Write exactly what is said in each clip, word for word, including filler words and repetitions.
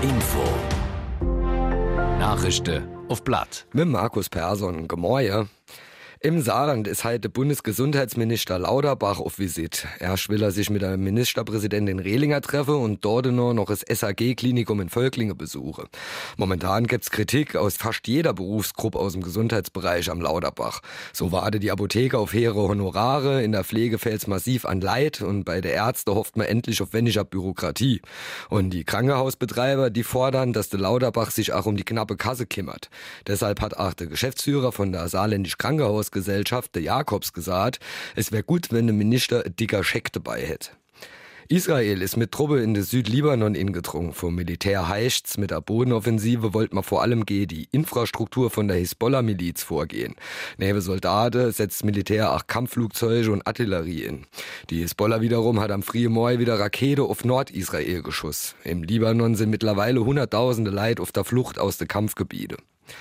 Info. Nachrichten auf Blatt. Mit Markus Persson. Gemäue. Im Saarland ist heute Bundesgesundheitsminister Lauterbach auf Visit. Erst will er sich mit der Ministerpräsidentin Rehlinger treffen und dort noch das S A G-Klinikum in Völklingen besuchen. Momentan gibt's Kritik aus fast jeder Berufsgruppe aus dem Gesundheitsbereich am Lauterbach. So wartet die Apotheker auf höhere Honorare, in der Pflege fällt's massiv an Leid und bei der Ärzte hofft man endlich auf weniger Bürokratie. Und die Krankenhausbetreiber, die fordern, dass der Lauterbach sich auch um die knappe Kasse kümmert. Deshalb hat auch der Geschäftsführer von der Saarländischen Krankenhaus Gesellschaft, der Jakobs, gesagt, es wäre gut, wenn der Minister ein dicker Scheck dabei hätte. Israel ist mit Truppe in den Südlibanon ingedrungen. Vom Militär heißt's, mit der Bodenoffensive wollte man vor allem gegen die Infrastruktur von der Hisbollah-Miliz vorgehen. Neben Soldaten setzt Militär auch Kampfflugzeuge und Artillerie in. Die Hisbollah wiederum hat am frühen Morgen wieder Rakete auf Nordisrael geschossen. Im Libanon sind mittlerweile hunderttausende Leute auf der Flucht aus den Kampfgebieten.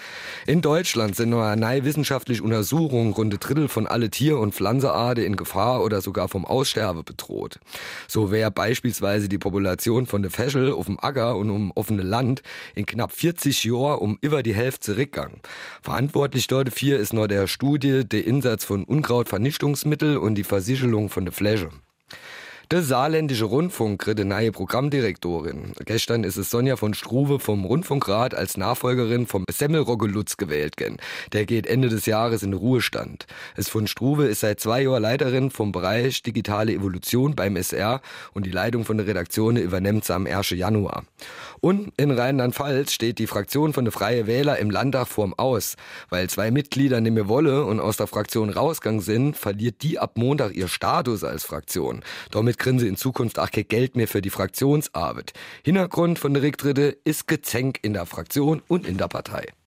In Deutschland sind noch eine neue wissenschaftliche Untersuchung rund ein Drittel von alle Tier- und Pflanzenarten in Gefahr oder sogar vom Aussterben bedroht. So wäre beispielsweise die Population von der Veschel auf dem Acker und um offene Land in knapp vierzig Jahren um über die Hälfte zurückgegangen. Verantwortlich dafür ist noch der Studie der Einsatz von Unkrautvernichtungsmittel und die Versichelung von der Fläche. Der Saarländische Rundfunk kriegt eine neue Programmdirektorin. Gestern ist es Sonja von Struve vom Rundfunkrat als Nachfolgerin vom Semmelrogge Lutz gewählt gen. Der geht Ende des Jahres in den Ruhestand. Es von Struve ist seit zwei Jahren Leiterin vom Bereich Digitale Evolution beim S R und die Leitung von der Redaktion übernimmt sie am ersten Januar. Und in Rheinland-Pfalz steht die Fraktion von der Freie Wähler im Landtag vorm Aus. Weil zwei Mitglieder nicht mehr wolle und aus der Fraktion rausgegangen sind, verliert die ab Montag ihr Status als Fraktion. Damit kriegen sie in Zukunft auch kein Geld mehr für die Fraktionsarbeit. Hintergrund von der Rücktritte ist Gezänk in der Fraktion und in der Partei.